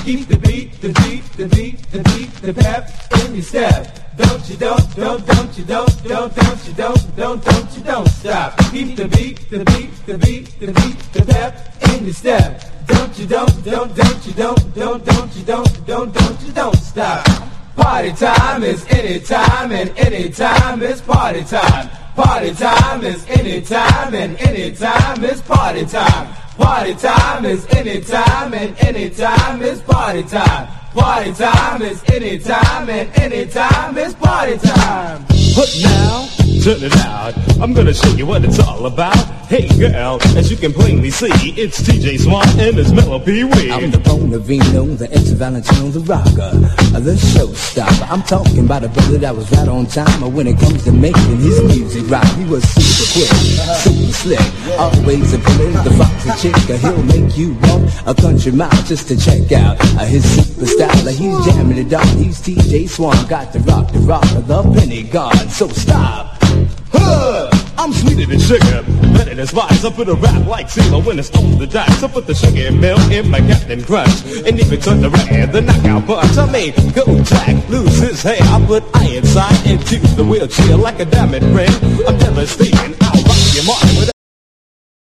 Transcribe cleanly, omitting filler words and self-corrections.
Keep the beat, the beat, the beat, the beat, the pep in your step. Don't you don't stop. Keep the beat, the beat, the beat, the beat, the pep in your step. Don't you don't stop. Party time is any time and any time is party time. Party time is any time and any time is party time. Party time is any time and any time is party time. Party time is any time and any time is party time. But now, turn it out. I'm gonna show you what it's all about. Hey girl, as you can plainly see, it's TJ Swan and his Mellow Pee Wee. I'm the Bonavino, the ex-Valentino, the rocker, the showstopper. I'm talking about a brother that was right on time when it comes to making his music right. He was super quick, super slick, always a bully, the foxy chick. He'll make you walk a country mile just to check out his super style. He's jamming it on. He's TJ Swan, got the rock, the penny god. So stop. I'm sweeter than sugar, better than spice. I put a rap like Caesar when it's on the dice. I put the sugar and milk in my Captain Crunch, and even took the red, the knockout punch. I made go Jack lose his hair. I put iron side into the wheelchair like a diamond ring. I'm devastating. I'll rock your mind with